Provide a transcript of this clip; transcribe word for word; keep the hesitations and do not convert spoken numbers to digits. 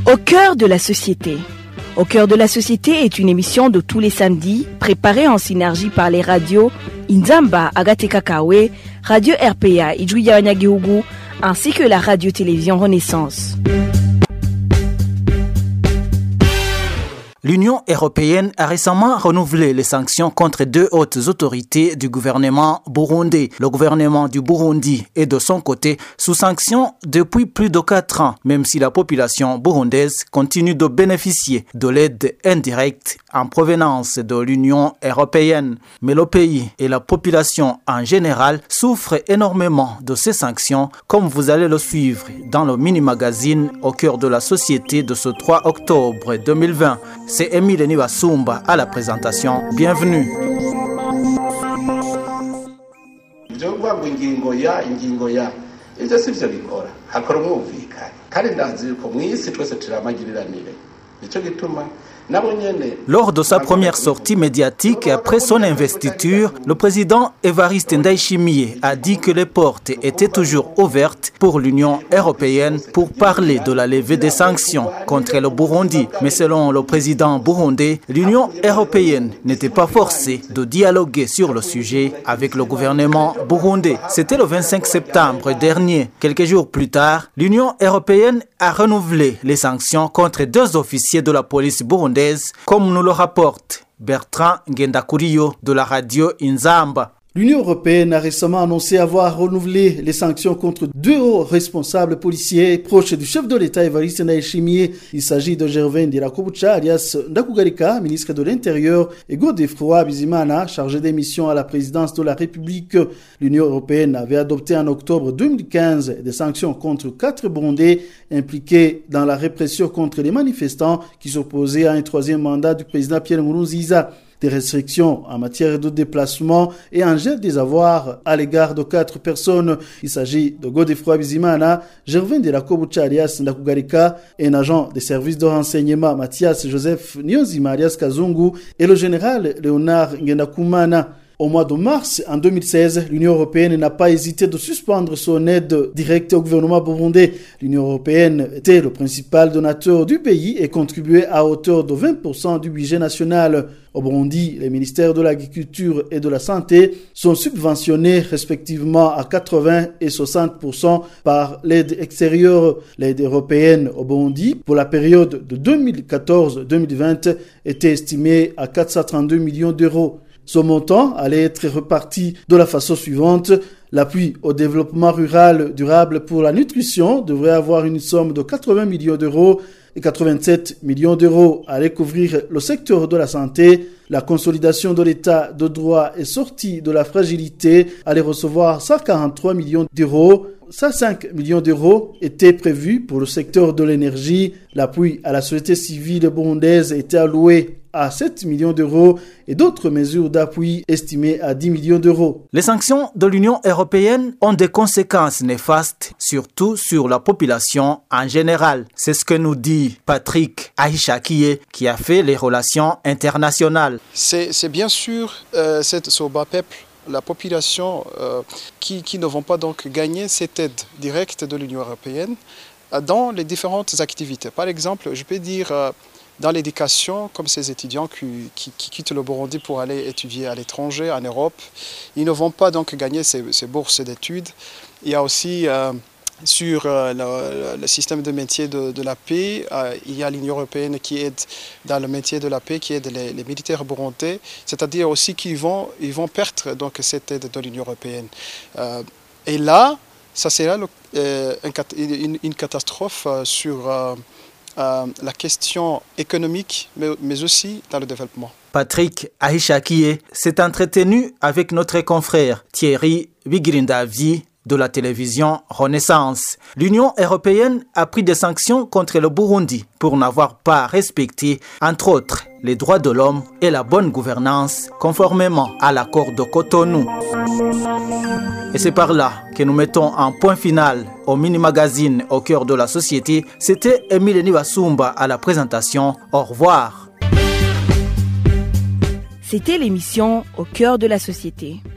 Au cœur de la société. Au cœur de la société est une émission de tous les samedis, préparée en synergie par les radios Inzamba Agateka Kawe, Radio R P A Ijouya Wanyagihugu, ainsi que la radio-télévision Renaissance. L'Union européenne a récemment renouvelé les sanctions contre deux hautes autorités du gouvernement burundais. Le gouvernement du Burundi est de son côté sous sanctions depuis plus de quatre ans, même si la population burundaise continue de bénéficier de l'aide indirecte en provenance de l'Union européenne. Mais le pays et la population en général souffrent énormément de ces sanctions, comme vous allez le suivre dans le mini-magazine Au cœur de la société de ce trois octobre deux mille vingt. C'est Emile Nibasumba à la présentation. Bienvenue. Lors de sa première sortie médiatique après son investiture, le président Evariste Ndayishimiye a dit que les portes étaient toujours ouvertes pour l'Union européenne pour parler de la levée des sanctions contre le Burundi. Mais selon le président burundais, l'Union européenne n'était pas forcée de dialoguer sur le sujet avec le gouvernement burundais. C'était le vingt-cinq septembre dernier. Quelques jours plus tard, l'Union européenne a renouvelé les sanctions contre deux officiers de la police burundaise, comme nous le rapporte Bertrand Ngendakuriyo de la radio Inzamba. L'Union européenne a récemment annoncé avoir renouvelé les sanctions contre deux hauts responsables policiers proches du chef de l'État Evariste Ndayishimiye. Il s'agit de Gervais Ndirakobucha, alias Ndakugarika, ministre de l'Intérieur, et Godefroid Bizimana, chargé des missions à la présidence de la République. L'Union européenne avait adopté en octobre deux mille quinze des sanctions contre quatre Burundais impliqués dans la répression contre les manifestants qui s'opposaient à un troisième mandat du président Pierre Nkurunziza. Des restrictions en matière de déplacement et en gel des avoirs à l'égard de quatre personnes. Il s'agit de Godefroid Bizimana, Gervais Ndirakobucha alias Ndakugarika, un agent des services de renseignement Mathias Joseph Niyonzima alias Kazungu et le général Léonard Ngendakumana. Au mois de mars en deux mille seize, l'Union européenne n'a pas hésité de suspendre son aide directe au gouvernement burundais. L'Union européenne était le principal donateur du pays et contribuait à hauteur de vingt pour cent du budget national. Au Burundi, les ministères de l'Agriculture et de la Santé sont subventionnés respectivement à quatre-vingts et soixante pour cent par l'aide extérieure. L'aide européenne au Burundi pour la période de deux mille quatorze à deux mille vingt était estimée à quatre cent trente-deux millions d'euros. Ce montant allait être reparti de la façon suivante. L'appui au développement rural durable pour la nutrition devrait avoir une somme de quatre-vingts millions d'euros et quatre-vingt-sept millions d'euros allait couvrir le secteur de la santé. La consolidation de l'état de droit et sortie de la fragilité allait recevoir cent quarante-trois millions d'euros. cent cinq millions d'euros étaient prévus pour le secteur de l'énergie. L'appui à la société civile burundaise était alloué à sept millions d'euros et d'autres mesures d'appui estimées à dix millions d'euros. Les sanctions de l'Union européenne ont des conséquences néfastes, surtout sur la population en général. C'est ce que nous dit Patrick Ahishakiye, qui a fait les relations internationales. C'est, c'est bien sûr euh, cette, ce bas peuple, la population euh, qui, qui ne vont pas donc gagner cette aide directe de l'Union européenne euh, dans les différentes activités. Par exemple, je peux dire euh, dans l'éducation, comme ces étudiants qui, qui, qui quittent le Burundi pour aller étudier à l'étranger, en Europe, ils ne vont pas donc gagner ces, ces bourses d'études. Il y a aussi euh, sur euh, le, le système de métier de, de la paix, euh, il y a l'Union européenne qui aide dans le métier de la paix, qui aide les, les militaires burundais, c'est-à-dire aussi qu'ils vont, ils vont perdre donc, cette aide de l'Union européenne. Euh, et là, ça sera le, euh, une, une catastrophe euh, sur euh, euh, la question économique, mais, mais aussi dans le développement. Patrick Ahishakiye s'est entretenu avec notre confrère Thierry Bigirindavi de la télévision Renaissance. L'Union européenne a pris des sanctions contre le Burundi pour n'avoir pas respecté, entre autres, les droits de l'homme et la bonne gouvernance conformément à l'accord de Cotonou. Et c'est par là que nous mettons un point final au mini-magazine Au cœur de la société. C'était Emile Nibasumba à la présentation. Au revoir. C'était l'émission Au cœur de la société.